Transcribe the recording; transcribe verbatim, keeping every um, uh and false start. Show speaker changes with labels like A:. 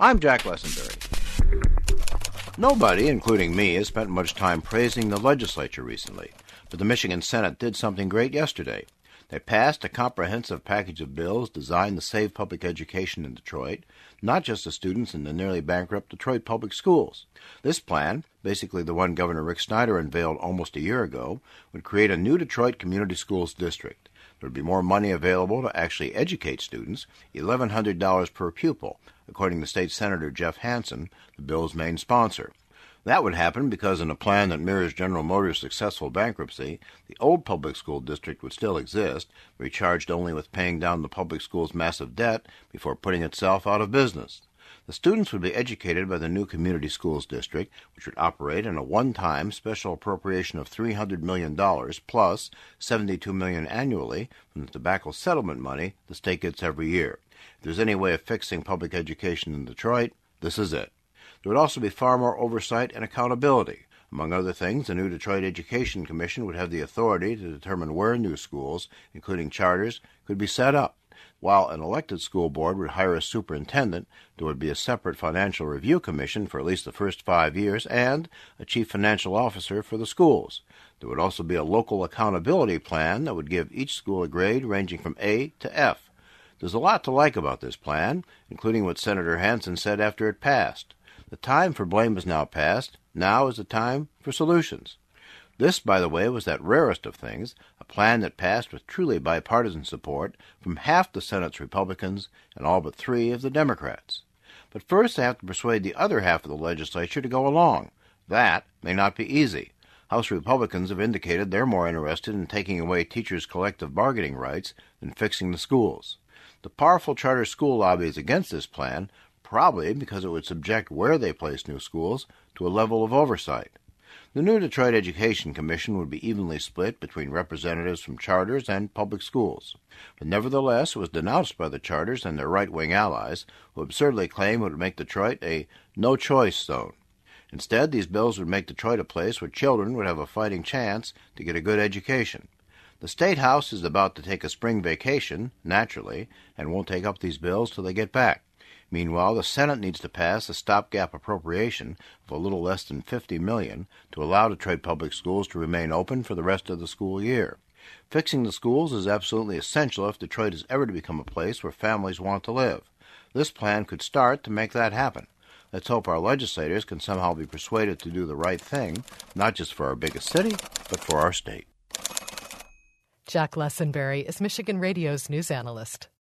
A: I'm Jack Lessenberry. Nobody, including me, has spent much time praising the legislature recently, but the Michigan Senate did something great yesterday. They passed a comprehensive package of bills designed to save public education in Detroit, not just the students in the nearly bankrupt Detroit public schools. This plan, basically the one Governor Rick Snyder unveiled almost a year ago, would create a new Detroit Community Schools district. There would be more money available to actually educate students, eleven hundred dollars per pupil, according to State Senator Jeff Hansen, the bill's main sponsor. That would happen because in a plan that mirrors General Motors' successful bankruptcy, the old public school district would still exist, be charged only with paying down the public school's massive debt before putting itself out of business. The students would be educated by the new Community Schools District, which would operate in a one-time special appropriation of three hundred million dollars plus seventy-two million dollars annually from the tobacco settlement money the state gets every year. If there's any way of fixing public education in Detroit, this is it. There would also be far more oversight and accountability. Among other things, the new Detroit Education Commission would have the authority to determine where new schools, including charters, could be set up. While an elected school board would hire a superintendent, there would be a separate financial review commission for at least the first five years and a chief financial officer for the schools. There would also be a local accountability plan that would give each school a grade ranging from A to F. There's a lot to like about this plan, including what Senator Hansen said after it passed. The time for blame is now past. Now is the time for solutions. This, by the way, was that rarest of things, a plan that passed with truly bipartisan support from half the Senate's Republicans and all but three of the Democrats. But first they have to persuade the other half of the legislature to go along. That may not be easy. House Republicans have indicated they're more interested in taking away teachers' collective bargaining rights than fixing the schools. The powerful charter school lobby is against this plan, probably because it would subject where they place new schools to a level of oversight. The new Detroit Education Commission would be evenly split between representatives from charters and public schools. But nevertheless, it was denounced by the charters and their right-wing allies, who absurdly claim it would make Detroit a no-choice zone. Instead, these bills would make Detroit a place where children would have a fighting chance to get a good education. The State House is about to take a spring vacation, naturally, and won't take up these bills till they get back. Meanwhile, the Senate needs to pass a stopgap appropriation of a little less than fifty million dollars to allow Detroit public schools to remain open for the rest of the school year. Fixing the schools is absolutely essential if Detroit is ever to become a place where families want to live. This plan could start to make that happen. Let's hope our legislators can somehow be persuaded to do the right thing, not just for our biggest city, but for our state.
B: Jack Lessenberry is Michigan Radio's news analyst.